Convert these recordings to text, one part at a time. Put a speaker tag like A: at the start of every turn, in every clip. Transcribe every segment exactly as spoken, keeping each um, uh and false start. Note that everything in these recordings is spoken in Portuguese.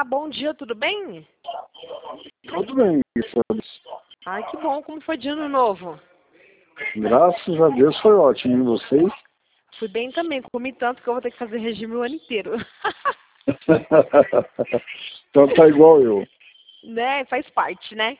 A: Olá, bom dia, tudo bem?
B: Tudo bem, Félix.
A: Ai, que bom, como foi de ano novo?
B: Graças a Deus foi ótimo, e vocês?
A: Fui bem também, comi tanto que eu vou ter que fazer regime o ano inteiro.
B: Então tá igual eu.
A: Né, faz parte, né?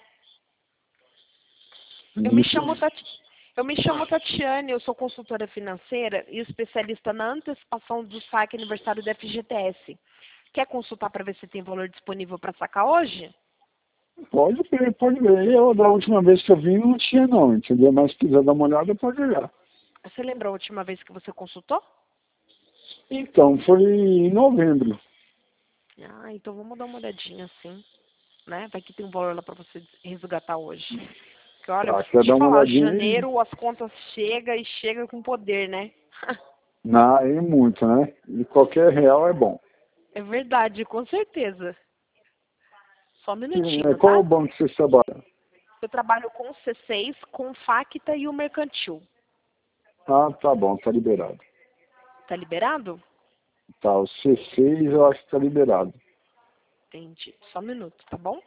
A: Eu me chamo Tati... Eu me chamo Tatiane, eu sou consultora financeira e especialista na antecipação do saque aniversário da F G T S. Quer consultar para ver se tem valor disponível para sacar hoje?
B: Pode ver, pode ver. Eu, da última vez que eu vim, não tinha não, entendeu? Mas se quiser dar uma olhada, pode olhar.
A: Você lembra a última vez que você consultou?
B: Então, foi em novembro.
A: Ah, então vamos dar uma olhadinha assim, né? Vai que tem um valor lá para você resgatar hoje. Porque olha, eu
B: Tá,
A: vou
B: quer
A: te
B: dar uma
A: falar,
B: olhadinha aí?
A: janeiro as contas chegam e chegam com poder, né?
B: Não, é muito, né? E qualquer real é bom.
A: É verdade, com certeza. Só um
B: E,
A: minutinho,
B: qual é o
A: tá?
B: banco que você trabalha?
A: Eu trabalho com o C seis, com o Facta e o Mercantil.
B: Ah, tá bom, tá liberado.
A: Tá liberado?
B: Tá, o C seis eu acho que tá liberado.
A: Entendi. Só um minuto, tá bom?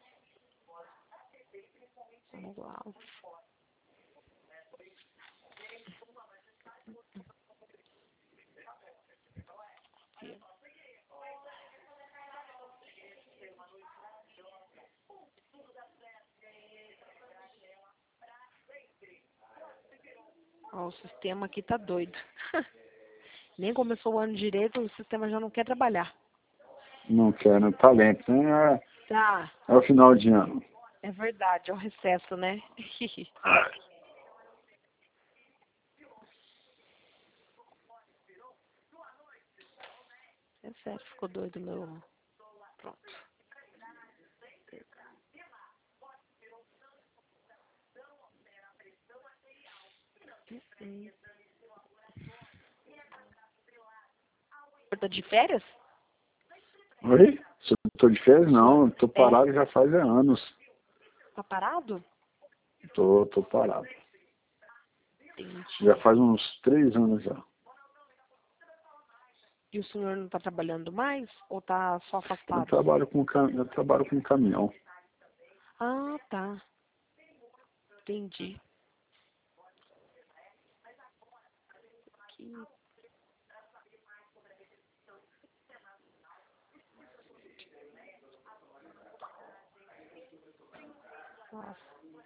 A: Vamos lá. Ó, o sistema aqui tá doido. Nem começou o ano direito, o sistema já não quer trabalhar.
B: Não quero talento, né?
A: Tá.
B: É, é o final de ano.
A: É verdade, é o recesso, né? É sério, ficou doido meu. Pronto. Hum. Tá de férias?
B: Oi? Se eu tô de férias? Não, tô
A: É.
B: parado já faz anos.
A: Tá parado?
B: Tô, tô parado.
A: Entendi.
B: Já faz uns três anos já.
A: E o senhor não tá trabalhando mais? Ou tá só
B: Eu
A: afastado?
B: trabalho com, cam- eu trabalho com caminhão.
A: Ah, tá. Entendi. Aqui. Nossa.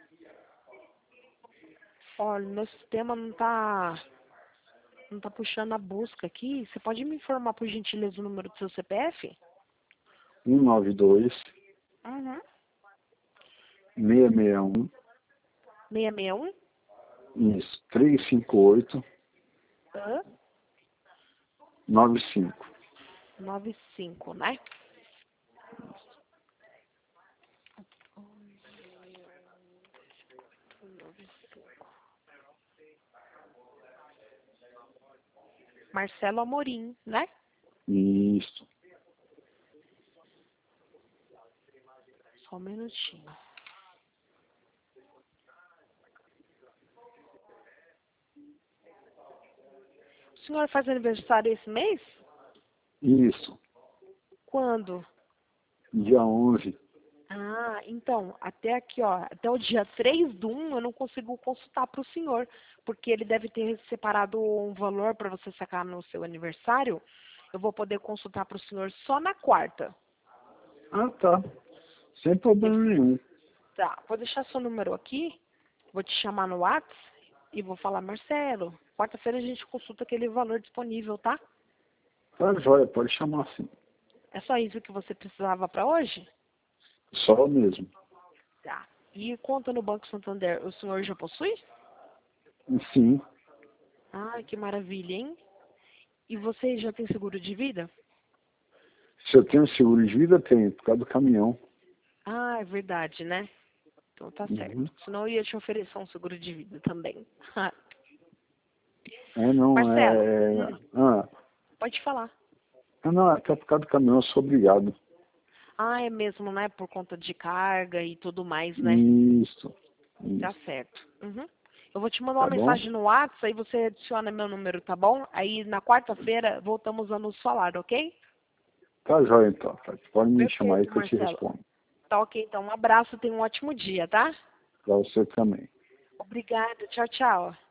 A: Olha, meu sistema não tá, não tá puxando a busca aqui. Você pode me informar, por gentileza, o número do seu C P F?
B: um nove dois,
A: Uhum.
B: seis seis um,
A: seis seis um?
B: isso, três cinco oito,
A: Hã?
B: nove cinco.
A: nove cinco, né? Marcelo Amorim, né?
B: Isso.
A: Só um minutinho. O senhor faz aniversário esse mês?
B: Isso.
A: Quando?
B: Dia onze.
A: Ah, então, até aqui, ó, até o dia três do um eu não consigo consultar para o senhor, porque ele deve ter separado um valor para você sacar no seu aniversário. Eu vou poder consultar para o senhor só na quarta.
B: Ah, tá. Sem problema nenhum.
A: Tá, vou deixar seu número aqui, vou te chamar no WhatsApp e vou falar, Marcelo, quarta-feira a gente consulta aquele valor disponível, tá?
B: Tá jóia, pode chamar assim.
A: É só isso que você precisava para hoje?
B: Só mesmo.
A: Tá. E conta no Banco Santander, o senhor já possui?
B: Sim.
A: Ai, que maravilha, hein? E você já tem seguro de vida?
B: Se eu tenho seguro de vida, tenho, por causa do caminhão.
A: Ah, é verdade, né? Então tá certo.
B: Uhum.
A: Senão eu ia te oferecer um seguro de vida também.
B: É, não,
A: Marcelo,
B: é...
A: hum,
B: Ah,
A: pode falar.
B: ah, não, até por causa do caminhão eu sou obrigado.
A: Ah, é mesmo, né? Por conta de carga e tudo mais, né?
B: Isso.
A: Tá
B: Isso.
A: certo. Uhum. Eu vou te mandar uma
B: Tá bom?
A: mensagem no WhatsApp, aí você adiciona meu número, tá bom? Aí na quarta-feira voltamos a nos falar, ok?
B: Tá joia então, Tati. Pode me
A: Perfeito,
B: chamar aí que eu te
A: Marcelo.
B: respondo.
A: Tá ok, então. Um abraço, tenha um ótimo dia, tá?
B: Pra você também.
A: Obrigada. Tchau, tchau.